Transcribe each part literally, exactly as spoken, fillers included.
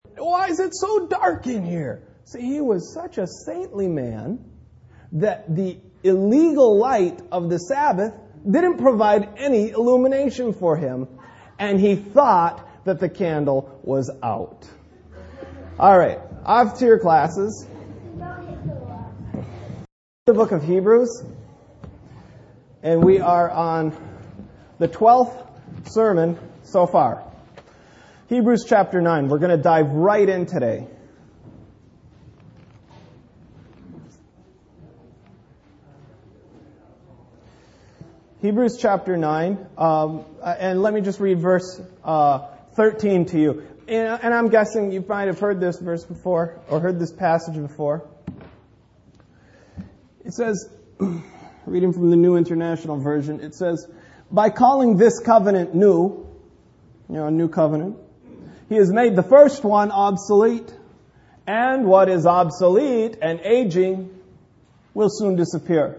Why is it so dark in here? See, he was such a saintly man that the illegal light of the Sabbath didn't provide any illumination for him, and he thought that the candle was out. All right, off to your classes. The book of Hebrews, and we are on the twelfth sermon so far. Hebrews chapter nine. We're going to dive right in today. Hebrews chapter nine, um, and let me just read verse uh, thirteen to you. And, and I'm guessing you might have heard this verse before, or heard this passage before. It says, reading from the New International Version, it says, by calling this covenant new, you know, a new covenant, he has made the first one obsolete, and what is obsolete and aging will soon disappear.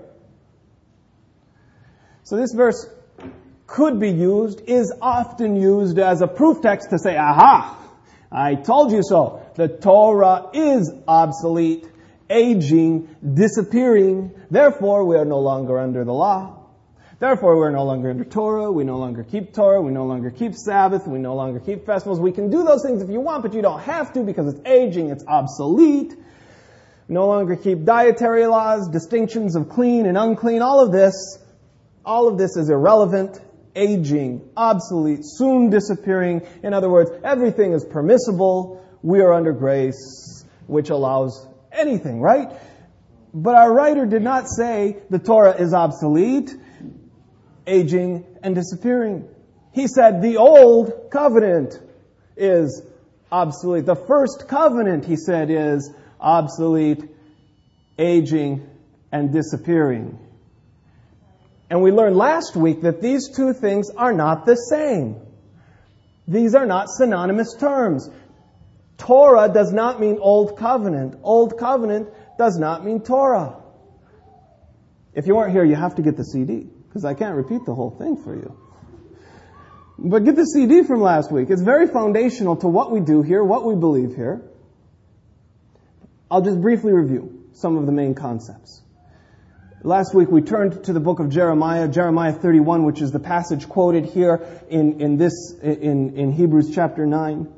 So this verse could be used, is often used as a proof text to say, aha, I told you so. The Torah is obsolete, aging, disappearing. Therefore, we are no longer under the law. Therefore, we're no longer under Torah. We no longer keep Torah. We no longer keep Sabbath. We no longer keep festivals. We can do those things if you want, but you don't have to because it's aging, it's obsolete. We no longer keep dietary laws, distinctions of clean and unclean. All of this, all of this is irrelevant, aging, obsolete, soon disappearing. In other words, everything is permissible. We are under grace, which allows anything, right? But our writer did not say the Torah is obsolete, aging, and disappearing. He said the old covenant is obsolete. The first covenant, he said, is obsolete, aging, and disappearing. And we learned last week that these two things are not the same. These are not synonymous terms. Torah does not mean Old Covenant. Old Covenant does not mean Torah. If you weren't here, you have to get the C D, because I can't repeat the whole thing for you. But get the C D from last week. It's very foundational to what we do here, what we believe here. I'll just briefly review some of the main concepts. Last week we turned to the book of Jeremiah, Jeremiah thirty-one, which is the passage quoted here in, in this in, in Hebrews chapter nine,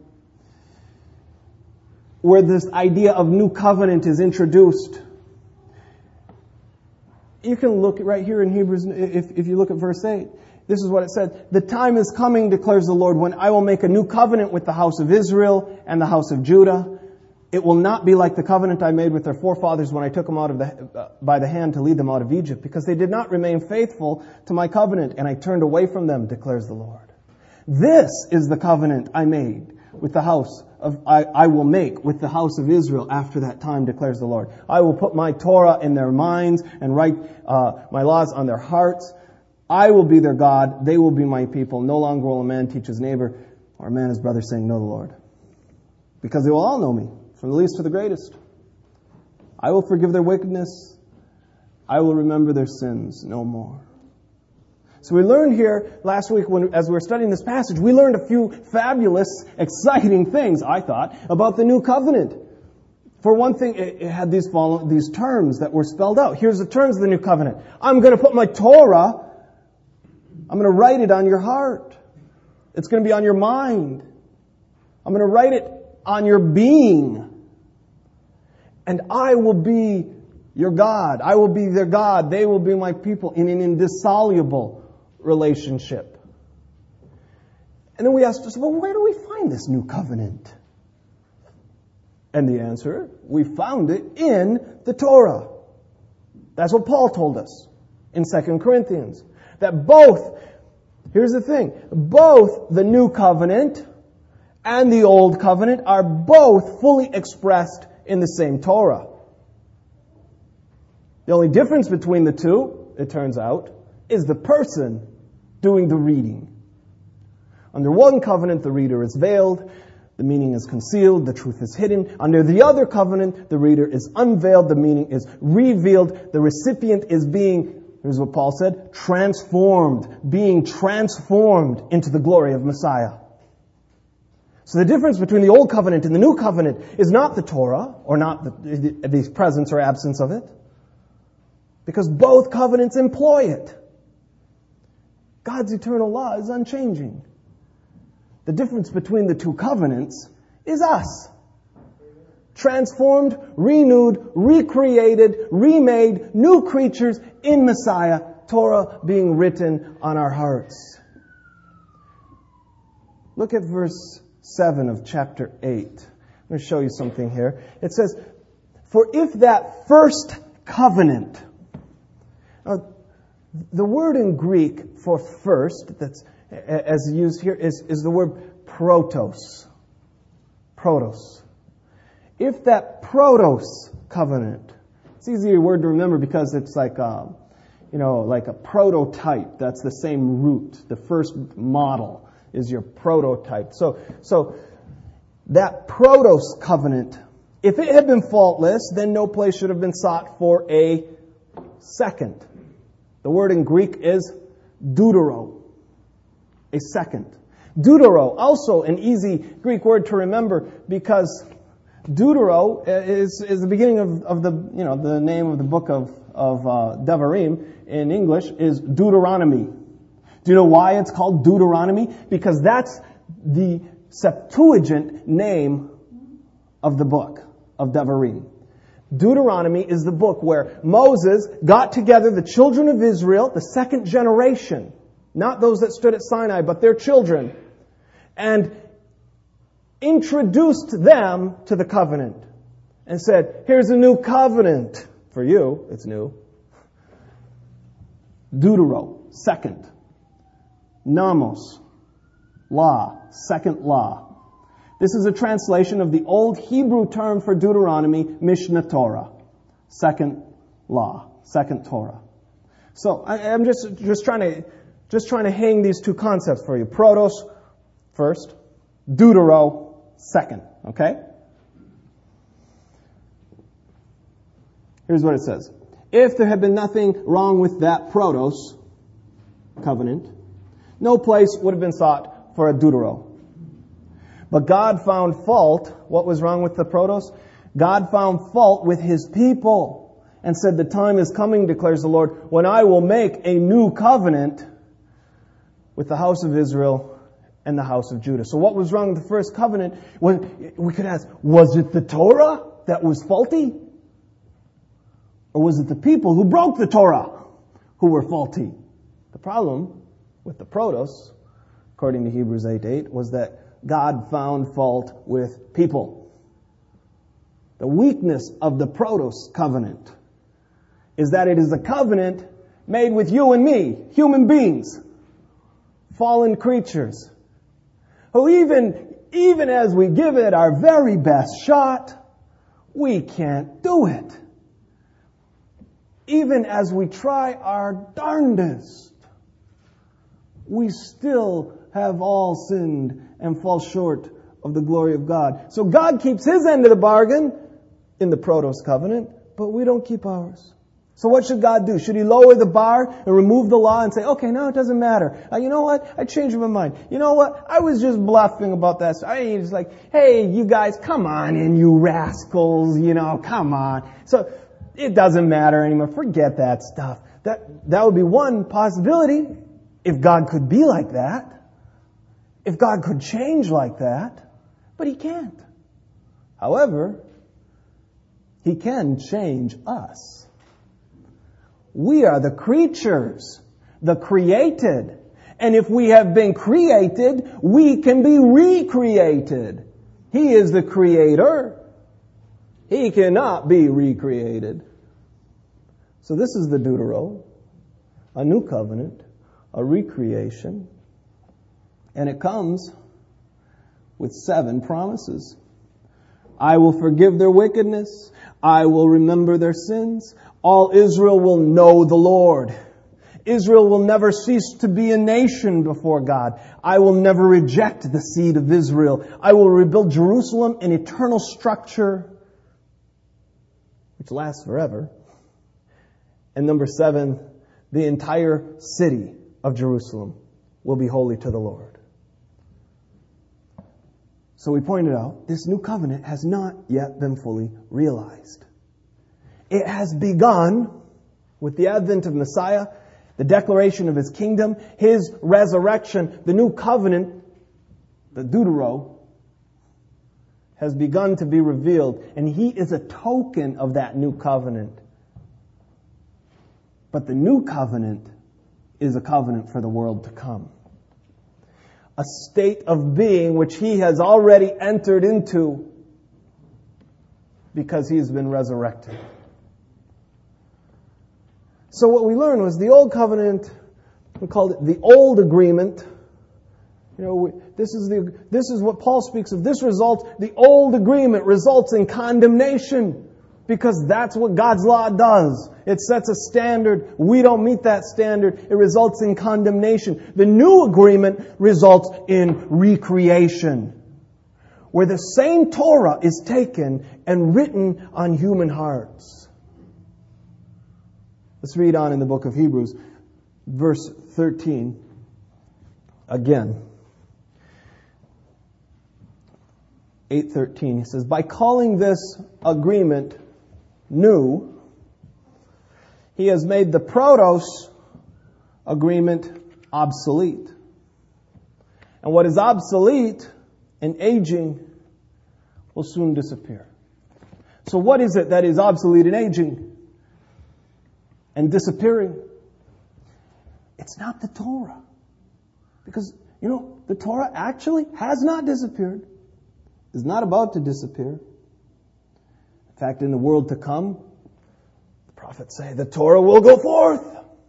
where this idea of new covenant is introduced. You can look right here in Hebrews, if, if you look at verse eight. This is what it said. The time is coming, declares the Lord, when I will make a new covenant with the house of Israel and the house of Judah. It will not be like the covenant I made with their forefathers when I took them out of the, uh, by the hand to lead them out of Egypt, because they did not remain faithful to my covenant, and I turned away from them, declares the Lord. This is the covenant I made with the house of, I, I will make with the house of Israel after that time, declares the Lord. I will put my Torah in their minds and write uh, my laws on their hearts. I will be their God. They will be my people. No longer will a man teach his neighbor or a man his brother, saying, know the Lord. Because they will all know me, from the least to the greatest. I will forgive their wickedness. I will remember their sins no more. So we learned here last week, when, as we were studying this passage, we learned a few fabulous, exciting things, I thought, about the new covenant. For one thing, it, it had these follow, these terms that were spelled out. Here's the terms of the new covenant. I'm going to put my Torah, I'm going to write it on your heart. It's going to be on your mind. I'm going to write it on your being. And I will be your God. I will be their God. They will be my people in an indissoluble relationship. And then we asked us, well, where do we find this new covenant? And the answer, we found it in the Torah. That's what Paul told us in Second Corinthians. That both, here's the thing, both the new covenant and the old covenant are both fully expressed in the same Torah. The only difference between the two, it turns out, is the person doing the reading. Under one covenant, the reader is veiled, the meaning is concealed, the truth is hidden. Under the other covenant, the reader is unveiled, the meaning is revealed, the recipient is being, here's what Paul said, transformed, being transformed into the glory of Messiah. So the difference between the Old Covenant and the New Covenant is not the Torah, or not the, the presence or absence of it, because both covenants employ it. God's eternal law is unchanging. The difference between the two covenants is us. Transformed, renewed, recreated, remade, new creatures in Messiah, Torah being written on our hearts. Look at verse seven of chapter eight. I'm going to show you something here. It says, "For if that first covenant..." Now, the word in Greek for first, that's as used here, is, is the word protos. Protos. If that protos covenant, it's an easier word to remember because it's like a, you know, like a prototype. That's the same root. The first model is your prototype. So, so that protos covenant, if it had been faultless, then no place should have been sought for a second. The word in Greek is deutero, a second. Deutero, also an easy Greek word to remember because Deutero is, is the beginning of, of the, you know, the name of the book of, of uh, Devarim in English is Deuteronomy. Do you know why it's called Deuteronomy? Because that's the Septuagint name of the book of Devarim. Deuteronomy is the book where Moses got together the children of Israel, the second generation, not those that stood at Sinai, but their children, and introduced them to the covenant and said, here's a new covenant for you. It's new. Deutero, second. Namos, law, second law. This is a translation of the old Hebrew term for Deuteronomy, Mishnah Torah, second law, second Torah. So I, I'm just just trying to just trying to hang these two concepts for you. Protos first, Deutero second. Okay? Here's what it says. If there had been nothing wrong with that protos covenant, no place would have been sought for a deutero. But God found fault. What was wrong with the protos? God found fault with His people and said, the time is coming, declares the Lord, when I will make a new covenant with the house of Israel and the house of Judah. So what was wrong with the first covenant? When we could ask, was it the Torah that was faulty? Or was it the people who broke the Torah who were faulty? The problem with the protos, according to Hebrews eight eight, was that God found fault with people. The weakness of the protos covenant is that it is a covenant made with you and me, human beings, fallen creatures, who even, even as we give it our very best shot, we can't do it. Even as we try our darndest, we still have all sinned and fall short of the glory of God. So God keeps His end of the bargain in the Protos covenant, but we don't keep ours. So what should God do? Should He lower the bar and remove the law and say, okay, now it doesn't matter. Uh, you know what? I changed my mind. You know what? I was just bluffing about that. I was like, hey, you guys, come on in, you rascals, you know, come on. So it doesn't matter anymore. Forget that stuff. That, that would be one possibility if God could be like that. If God could change like that, but He can't. However, He can change us. We are the creatures, the created. And if we have been created, we can be recreated. He is the creator. He cannot be recreated. So this is the Deutero, a new covenant, a recreation. And it comes with seven promises. I will forgive their wickedness. I will remember their sins. All Israel will know the Lord. Israel will never cease to be a nation before God. I will never reject the seed of Israel. I will rebuild Jerusalem in eternal structure, which lasts forever. And number seven, the entire city of Jerusalem will be holy to the Lord. So we pointed out, this new covenant has not yet been fully realized. It has begun with the advent of Messiah, the declaration of His kingdom, His resurrection. The new covenant, the Deutero, has begun to be revealed, and He is a token of that new covenant. But the new covenant is a covenant for the world to come. A state of being which He has already entered into because He has been resurrected. So what we learned was the old covenant, we called it the old agreement. You know, we, this is the this is what Paul speaks of. This results, the old agreement results in condemnation because that's what God's law does. It sets a standard. We don't meet that standard. It results in condemnation. The new agreement results in recreation, where the same Torah is taken and written on human hearts. Let's read on in the book of Hebrews, verse thirteen, again. eight thirteen, he says, by calling this agreement new, He has made the Protos agreement obsolete. And what is obsolete and aging will soon disappear. So what is it that is obsolete and aging and disappearing? It's not the Torah. Because, you know, the Torah actually has not disappeared. Is not about to disappear. In fact, in the world to come, the prophets say the Torah will go forth.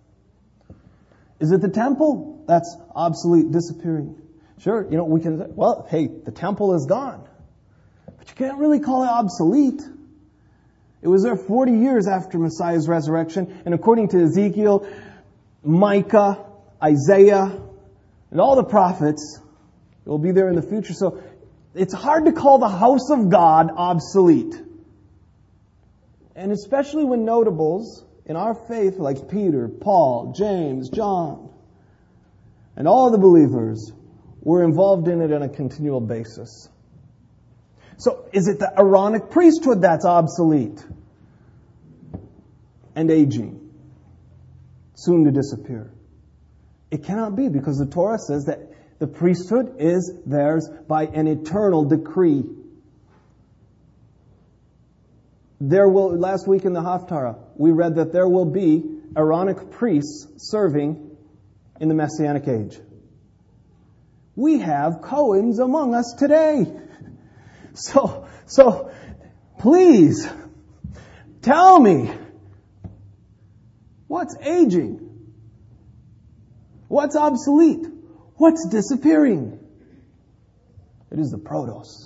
Is it the temple that's obsolete, disappearing? Sure, you know, we can say, well, hey, the temple is gone. But you can't really call it obsolete. It was there forty years after Messiah's resurrection, and according to Ezekiel, Micah, Isaiah, and all the prophets, it will be there in the future. So it's hard to call the house of God obsolete. And especially when notables in our faith like Peter, Paul, James, John, and all the believers were involved in it on a continual basis. So is it the Aaronic priesthood that's obsolete and aging, soon to disappear? It cannot be, because the Torah says that the priesthood is theirs by an eternal decree. There will, last week in the Haftarah, we read that there will be Aaronic priests serving in the Messianic age. We have Cohens among us today. So, so, please, tell me, what's aging? What's obsolete? What's disappearing? It is the Protos.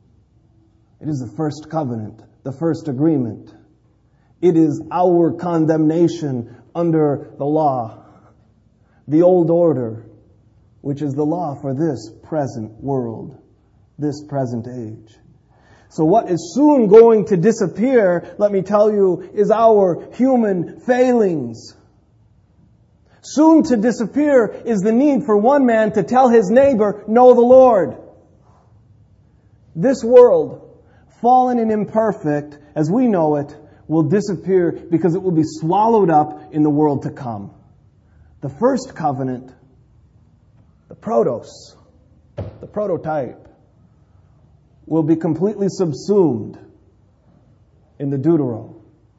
It is the first covenant, the first agreement. It is our condemnation under the law, the old order, which is the law for this present world, this present age. So what is soon going to disappear, let me tell you, is our human failings. Soon to disappear is the need for one man to tell his neighbor, know the Lord. This world, fallen and imperfect as we know it, will disappear because it will be swallowed up in the world to come. The first covenant, the protos, the prototype, will be completely subsumed in the Deutero.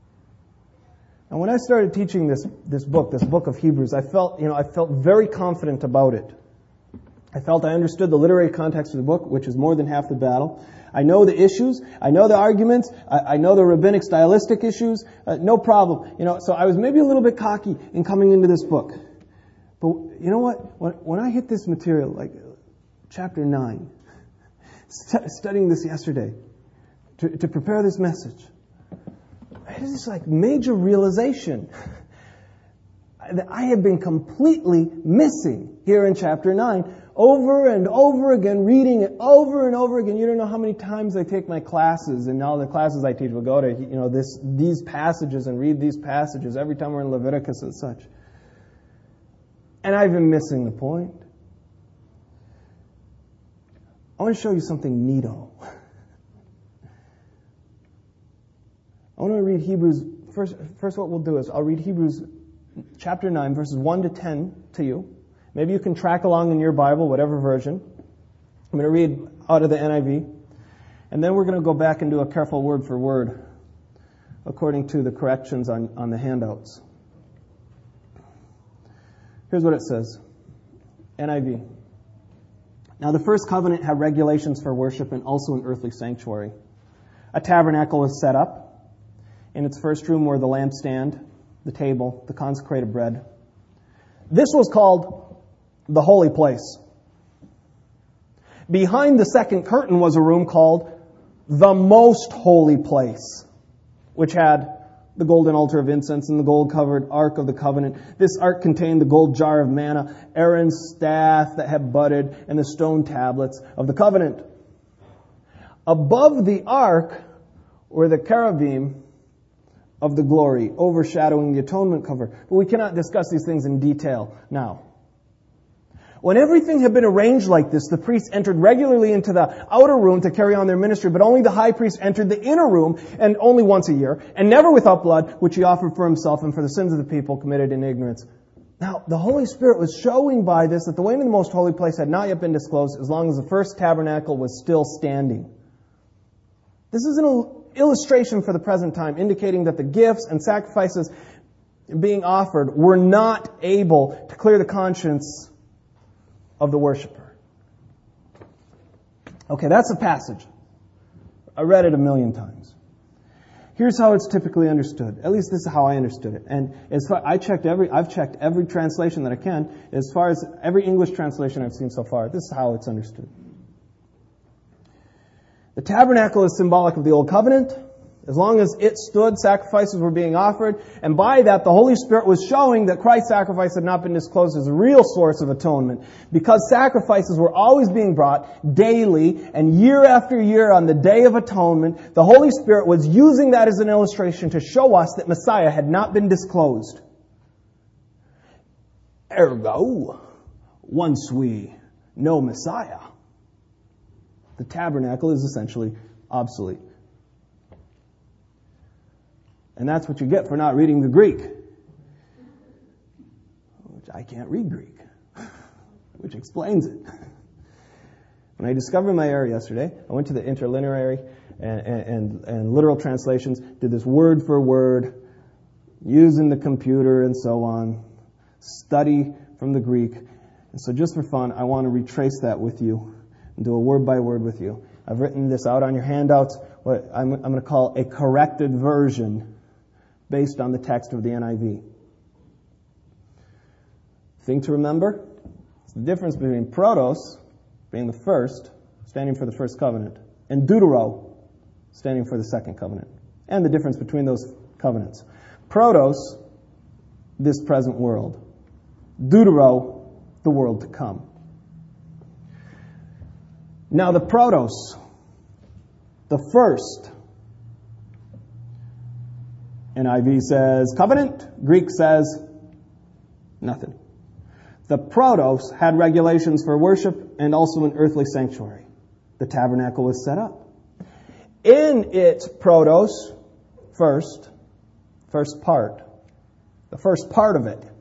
And when I started teaching this this book, this book of Hebrews, I felt, you know, I felt very confident about it. I felt I understood the literary context of the book, which is more than half the battle. I know the issues. I know the arguments. I, I know the rabbinic stylistic issues. Uh, no problem. You know, so I was maybe a little bit cocky in coming into this book. But you know what? When, when I hit this material, like chapter nine, st- studying this yesterday to, to prepare this message, I had this like major realization that I had been completely missing here in chapter nine. Over and over again, reading it over and over again. You don't know how many times I take my classes, and all the classes I teach will go to, you know, this these passages and read these passages every time we're in Leviticus and such. And I've been missing the point. I want to show you something neato. I want to read Hebrews. First, first what we'll do is I'll read Hebrews chapter nine, verses one to ten to you. Maybe you can track along in your Bible, whatever version. I'm going to read out of the N I V. And then we're going to go back and do a careful word for word according to the corrections on, on the handouts. Here's what it says. N I V. Now the first covenant had regulations for worship and also an earthly sanctuary. A tabernacle was set up. In its first room were the lampstand, the table, the consecrated bread. This was called the holy place. Behind the second curtain was a room called the most holy place, which had the golden altar of incense and the gold-covered ark of the covenant. This ark contained the gold jar of manna, Aaron's staff that had budded, and the stone tablets of the covenant. Above the ark were the cherubim of the glory, overshadowing the atonement cover. But we cannot discuss these things in detail now. When everything had been arranged like this, the priests entered regularly into the outer room to carry on their ministry, but only the high priest entered the inner room, and only once a year, and never without blood, which he offered for himself and for the sins of the people committed in ignorance. Now, the Holy Spirit was showing by this that the way into the most holy place had not yet been disclosed as long as the first tabernacle was still standing. This is an illustration for the present time, indicating that the gifts and sacrifices being offered were not able to clear the conscience of the worshiper. Okay, that's a passage. I read it a million times. Here's how it's typically understood. At least this is how I understood it. And as far I checked every, I've checked every translation that I can. As far as every English translation I've seen so far, this is how it's understood. The tabernacle is symbolic of the old covenant. As long as it stood, sacrifices were being offered. And by that, the Holy Spirit was showing that Christ's sacrifice had not been disclosed as a real source of atonement. Because sacrifices were always being brought daily and year after year on the Day of Atonement, the Holy Spirit was using that as an illustration to show us that Messiah had not been disclosed. Ergo, once we know Messiah, the tabernacle is essentially obsolete. And that's what you get for not reading the Greek. Which I can't read Greek. Which explains it. When I discovered my error yesterday, I went to the interlineary and, and, and literal translations, did this word for word, using the computer and so on, study from the Greek. And so just for fun, I want to retrace that with you and do a word by word with you. I've written this out on your handouts, what I'm, I'm going to call a corrected version based on the text of the N I V. Thing to remember is the difference between protos, being the first, standing for the first covenant, and deutero, standing for the second covenant, and the difference between those covenants. Protos, this present world. Deutero, the world to come. Now the protos, the first, N I V says covenant, Greek says nothing. The protos had regulations for worship and also an earthly sanctuary. The tabernacle was set up. In its protos, first, first part, the first part of it,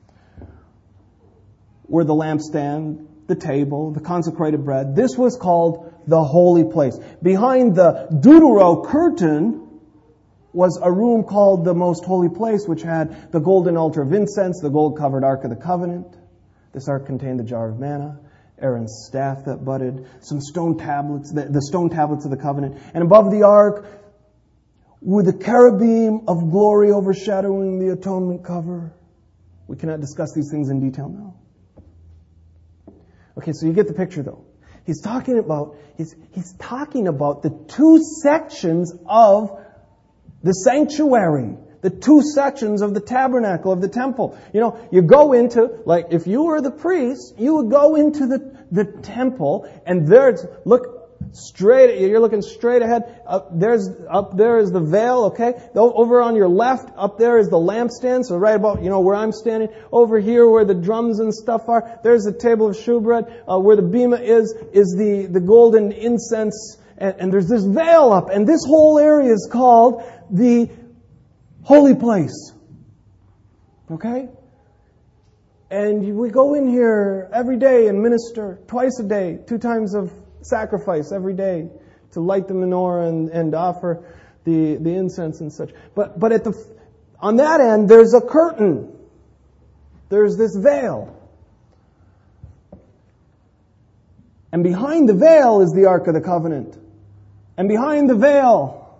were the lampstand, the table, the consecrated bread. This was called the holy place. Behind the deutero curtain was a room called the most holy place, which had the golden altar of incense, the gold-covered ark of the covenant. This ark contained the jar of manna, Aaron's staff that budded, some stone tablets, the, the stone tablets of the covenant. And above the ark were the cherubim of glory overshadowing the atonement cover. We cannot discuss these things in detail now. Okay, so you get the picture though. He's talking about, he's, he's talking about the two sections of the sanctuary, the two sections of the tabernacle, of the temple. You know, you go into, like, if you were the priest, you would go into the, the temple, and there's, look, straight, you're looking straight ahead. Up there's, up there is the veil, okay? Over on your left, up there is the lampstand, so right about, you know, where I'm standing. Over here where the drums and stuff are, there's the table of shewbread. Uh, where the bema is, is the, the golden incense. And, and there's this veil up, and this whole area is called the holy place. Okay? And we go in here every day and minister twice a day, two times of sacrifice every day to light the menorah and, and offer the, the incense and such. But, but at the, on that end, there's a curtain. There's this veil. And behind the veil is the Ark of the Covenant. And behind the veil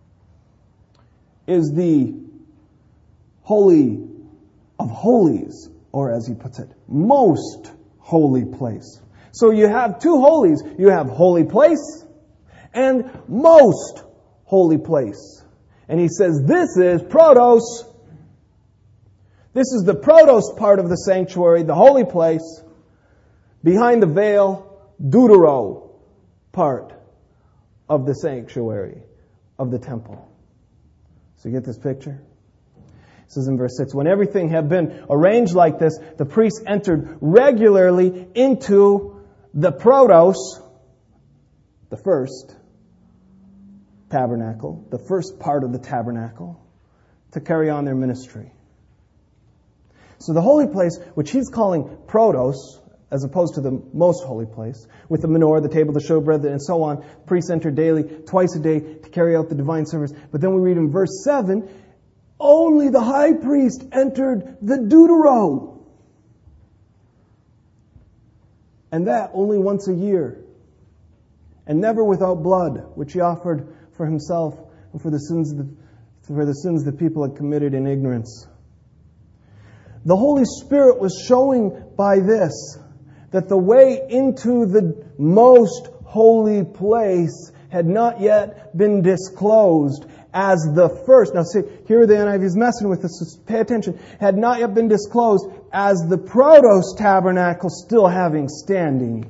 is the Holy of Holies, or as he puts it, most holy place. So you have two holies. You have holy place and most holy place. And he says this is protos. This is the protos part of the sanctuary, the holy place. Behind the veil, deutero part of the sanctuary, of the temple. So you get this picture? It says in verse six, when everything had been arranged like this, the priests entered regularly into the protos, the first tabernacle, the first part of the tabernacle, to carry on their ministry. So the holy place, which he's calling protos, as opposed to the most holy place, with the menorah, the table, the showbread, and so on, priests enter daily, twice a day, to carry out the divine service. But then we read in verse seven, only the high priest entered the deutero. And that only once a year. And never without blood, which he offered for himself and for the sins of the, for the sins the people had committed in ignorance. The Holy Spirit was showing by this that the way into the most holy place had not yet been disclosed as the first. Now see, here the N I V is messing with us, so pay attention. Had not yet been disclosed as the protos tabernacle still having standing.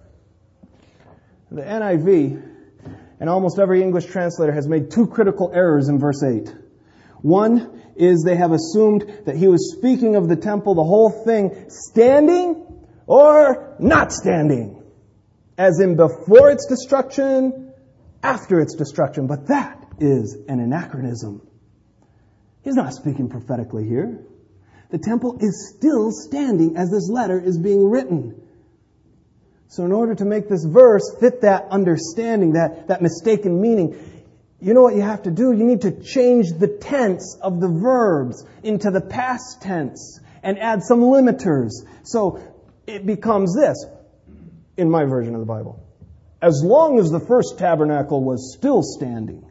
The N I V and almost every English translator has made two critical errors in verse eight. One is they have assumed that he was speaking of the temple, the whole thing, standing or not standing. As in before its destruction, after its destruction. But that is an anachronism. He's not speaking prophetically here. The temple is still standing as this letter is being written. So in order to make this verse fit that understanding, that, that mistaken meaning, you know what you have to do? You need to change the tense of the verbs into the past tense and add some limiters. So it becomes this, in my version of the Bible. As long as the first tabernacle was still standing.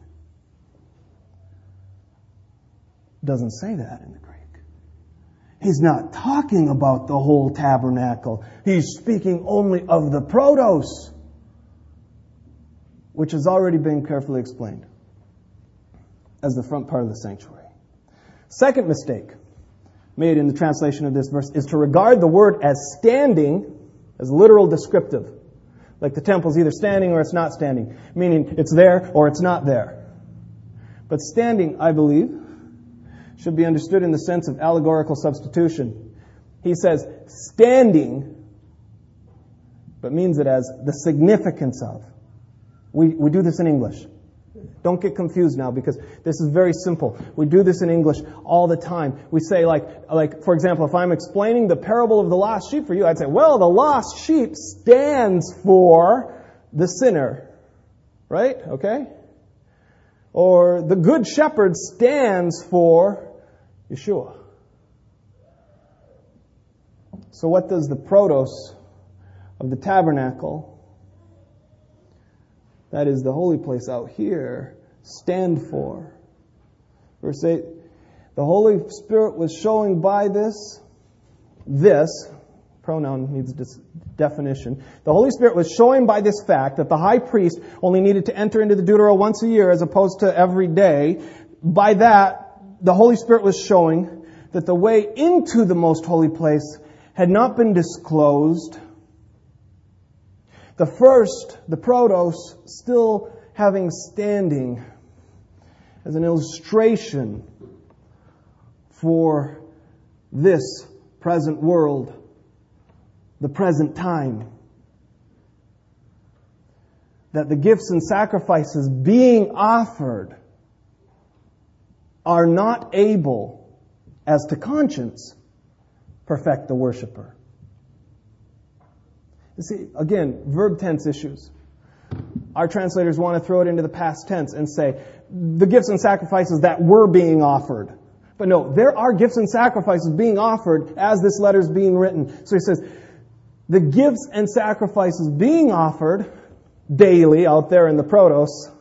It doesn't say that in the Greek. He's not talking about the whole tabernacle. He's speaking only of the protos, which has already been carefully explained as the front part of the sanctuary. Second mistake made in the translation of this verse is to regard the word as standing as literal descriptive. Like the temple's either standing or it's not standing, meaning it's there or it's not there. But standing, I believe, should be understood in the sense of allegorical substitution. He says standing, but means it as the significance of. We, we do this in English. Don't get confused now, because this is very simple. We do this in English all the time. We say, like, like for example, if I'm explaining the parable of the lost sheep for you, I'd say, well, the lost sheep stands for the sinner. Right? Okay? Or the good shepherd stands for Yeshua. So what does the protos of the tabernacle, that is the holy place out here, stand for? Verse eight, the Holy Spirit was showing by this, this, pronoun needs definition. The Holy Spirit was showing by this fact that the high priest only needed to enter into the Deutero once a year as opposed to every day. By that, the Holy Spirit was showing that the way into the most holy place had not been disclosed. The first, the protos, still having standing as an illustration for this present world, the present time. That the gifts and sacrifices being offered are not able, as to conscience, perfect the worshiper. You see, again, verb tense issues. Our translators want to throw it into the past tense and say, the gifts and sacrifices that were being offered. But no, there are gifts and sacrifices being offered as this letter is being written. So he says, the gifts and sacrifices being offered daily out there in the protos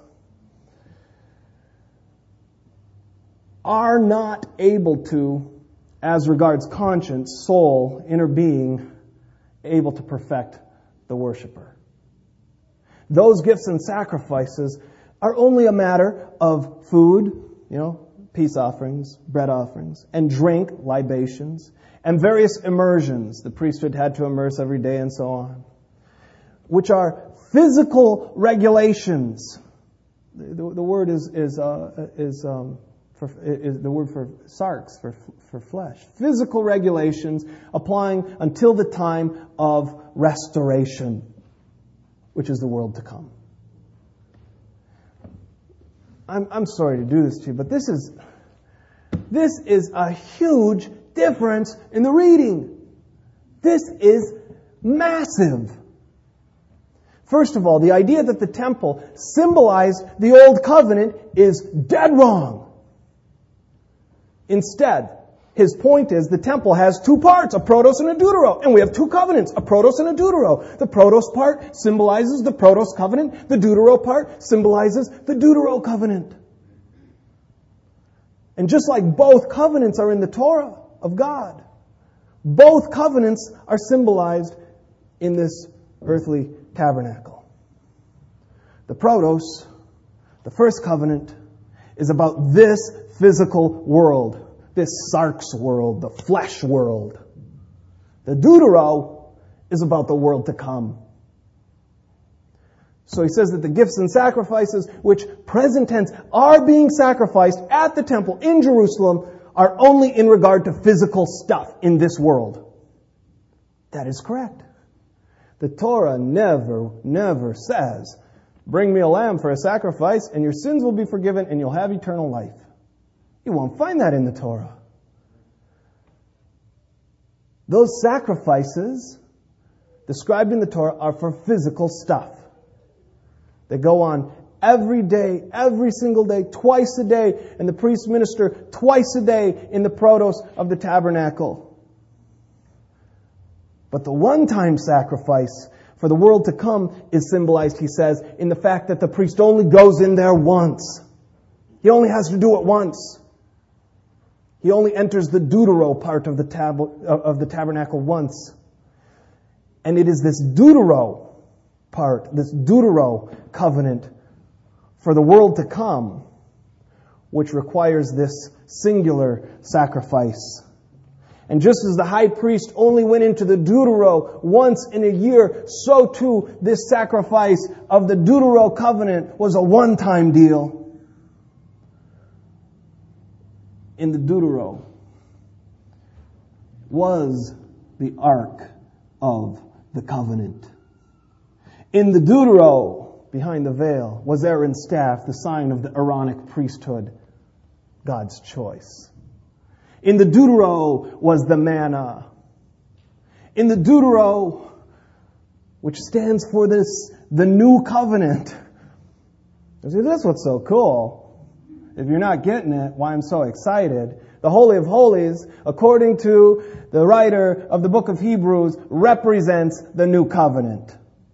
are not able to, as regards conscience, soul, inner being, able to perfect the worshiper. Those gifts and sacrifices are only a matter of food, you know, peace offerings, bread offerings, and drink, libations, and various immersions. The priesthood had to immerse every day and so on, which are physical regulations. The, the, the word is is uh, is, um, for, is the word for sarx, for for flesh. Physical regulations applying until the time of restoration, which is the world to come. I'm I'm sorry to do this to you, but this is this is a huge difference in the reading. This is massive. First of all, the idea that the temple symbolized the old covenant is dead wrong. Instead, his point is the temple has two parts, a protos and a deutero. And we have two covenants, a protos and a deutero. The protos part symbolizes the protos covenant. The deutero part symbolizes the deutero covenant. And just like both covenants are in the Torah of God, both covenants are symbolized in this earthly tabernacle. The protos, the first covenant, is about this physical world. This sarx world, the flesh world. The deutero is about the world to come. So he says that the gifts and sacrifices, which present tense are being sacrificed at the temple in Jerusalem, are only in regard to physical stuff in this world. That is correct. The Torah never, never says, bring me a lamb for a sacrifice and your sins will be forgiven and you'll have eternal life. You won't find that in the Torah. Those sacrifices described in the Torah are for physical stuff. They go on every day, every single day, twice a day, and the priests minister twice a day in the protos of the tabernacle. But the one-time sacrifice for the world to come is symbolized, he says, in the fact that the priest only goes in there once. He only has to do it once. He only enters the deutero part of the tab- of the tabernacle once. And it is this deutero part, this deutero covenant for the world to come, which requires this singular sacrifice. And just as the high priest only went into the deutero once in a year, so too this sacrifice of the deutero covenant was a one-time deal. In the deutero was the Ark of the Covenant. In the deutero, behind the veil, was Aaron's staff, the sign of the Aaronic priesthood, God's choice. In the deutero was the manna. In the deutero, which stands for this, the new covenant. You see, that's what's so cool. If you're not getting it, why I'm so excited. The Holy of Holies, according to the writer of the book of Hebrews, represents the new covenant.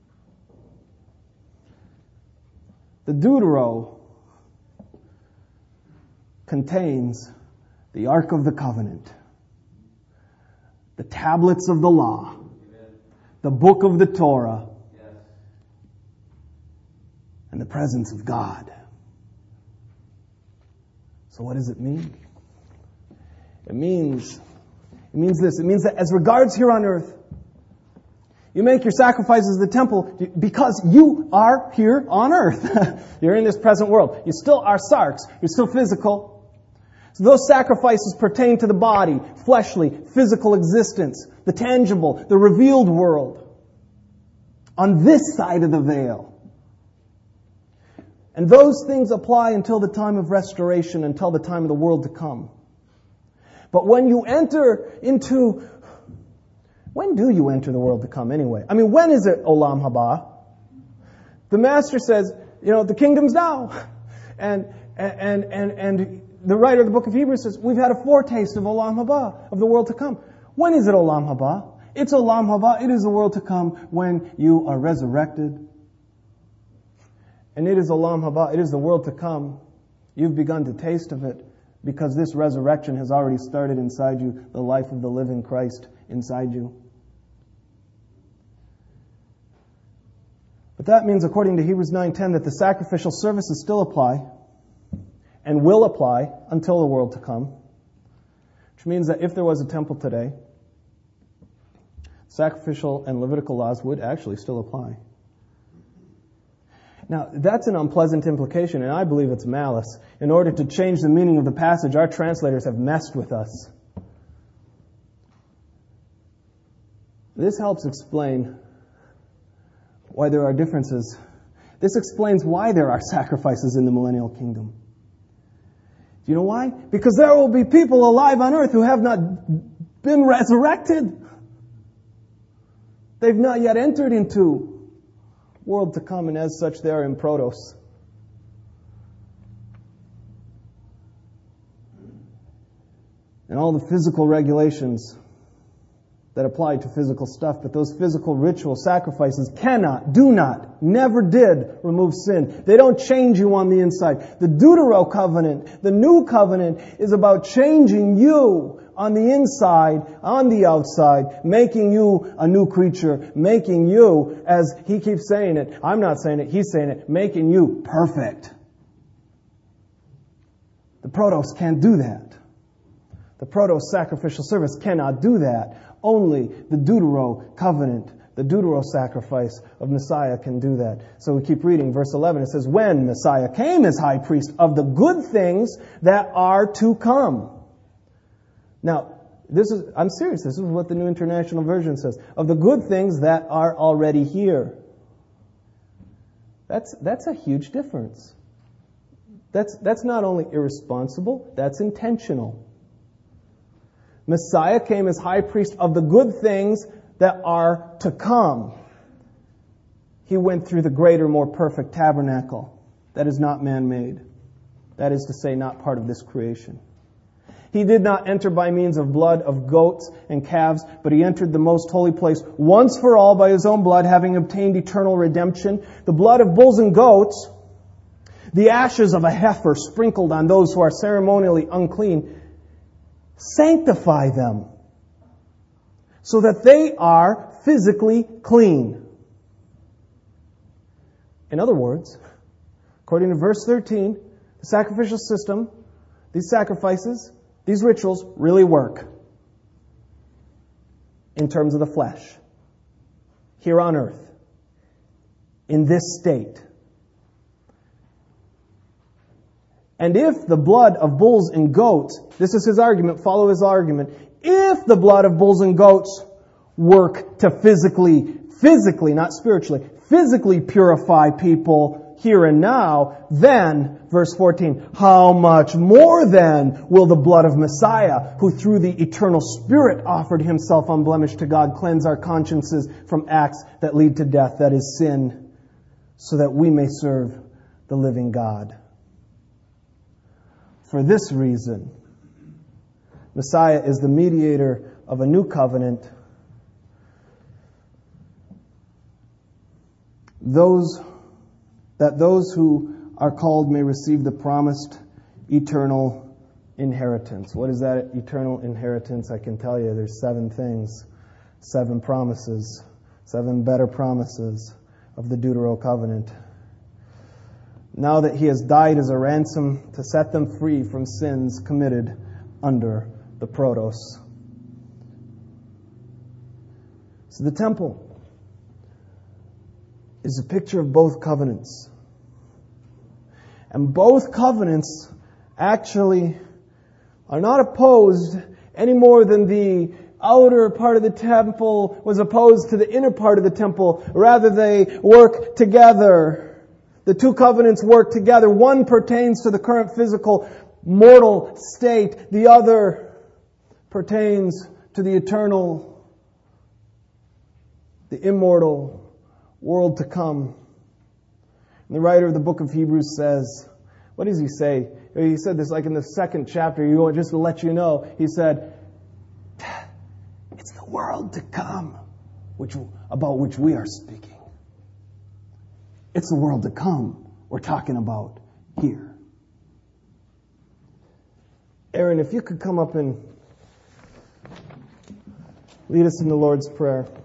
The deutero contains the Ark of the Covenant, the tablets of the law, the book of the Torah, and the presence of God. So what does it mean? It means, it means this. It means that as regards here on earth, You make your sacrifices at the temple because you are here on earth. You're in this present world. You still are sarks. You're still physical. So those sacrifices pertain to the body, fleshly, physical existence, the tangible, the revealed world. On this side of the veil. And those things apply until the time of restoration, until the time of the world to come. But when you enter into... When do you enter the world to come anyway? I mean, when is it Olam Haba? The Master says, you know, the kingdom's now. And, and, and, and the writer of the book of Hebrews says, we've had a foretaste of Olam Haba, of the world to come. When is it Olam Haba? It's Olam Haba. It is the world to come when you are resurrected. And it is Olam Haba. It is the world to come. You've begun to taste of it because this resurrection has already started inside you, the life of the living Christ inside you. But that means, according to Hebrews nine ten, that the sacrificial services still apply and will apply until the world to come. Which means that if there was a temple today, sacrificial and Levitical laws would actually still apply. Now, that's an unpleasant implication, and I believe it's malice. In order to change the meaning of the passage, our translators have messed with us. This helps explain why there are differences. This explains why there are sacrifices in the millennial kingdom. Do you know why? Because there will be people alive on earth who have not been resurrected. They've not yet entered into world to come, and as such they are in protos. And all the physical regulations that apply to physical stuff, but those physical ritual sacrifices cannot, do not, never did remove sin. They don't change you on the inside. The Deutero covenant, the new covenant, is about changing you on the inside, on the outside, making you a new creature, making you, as he keeps saying it, I'm not saying it, he's saying it, making you perfect. The protos can't do that. The proto sacrificial service cannot do that. Only the Deutero covenant, the Deutero sacrifice of Messiah can do that. So we keep reading verse eleven. It says, when Messiah came as high priest of the good things that are to come. Now, this is, I'm serious. This is what the New International Version says. Of the good things that are already here. That's, that's a huge difference. That's, that's not only irresponsible, that's intentional. Messiah came as high priest of the good things that are to come. He went through the greater, more perfect tabernacle that is not man-made. That is to say, not part of this creation. He did not enter by means of blood of goats and calves, but he entered the most holy place once for all by his own blood, having obtained eternal redemption. The blood of bulls and goats, the ashes of a heifer sprinkled on those who are ceremonially unclean, sanctify them so that they are physically clean. In other words, according to verse thirteen, the sacrificial system, these sacrifices, these rituals really work in terms of the flesh, here on earth, in this state. And if the blood of bulls and goats, this is his argument, follow his argument, if the blood of bulls and goats work to physically, physically, not spiritually, physically purify people here and now, then, verse fourteen, how much more then will the blood of Messiah, who through the eternal Spirit offered himself unblemished to God, cleanse our consciences from acts that lead to death, that is sin, so that we may serve the living God. For this reason, Messiah is the mediator of a new covenant. Those that those who are called may receive the promised eternal inheritance. What is that eternal inheritance? I can tell you there's seven things, seven promises, seven better promises of the Deutero covenant. Now that he has died as a ransom to set them free from sins committed under the protos. So the temple, is a picture of both covenants. And both covenants actually are not opposed any more than the outer part of the temple was opposed to the inner part of the temple. Rather, they work together. The two covenants work together. One pertains to the current physical, mortal state. The other pertains to the eternal, the immortal world to come. And the writer of the book of Hebrews says, what does he say? He said this like in the second chapter, you want just to let you know. He said, it's the world to come which about which we are speaking. It's the world to come we're talking about here. Aaron, if you could come up and lead us in the Lord's Prayer.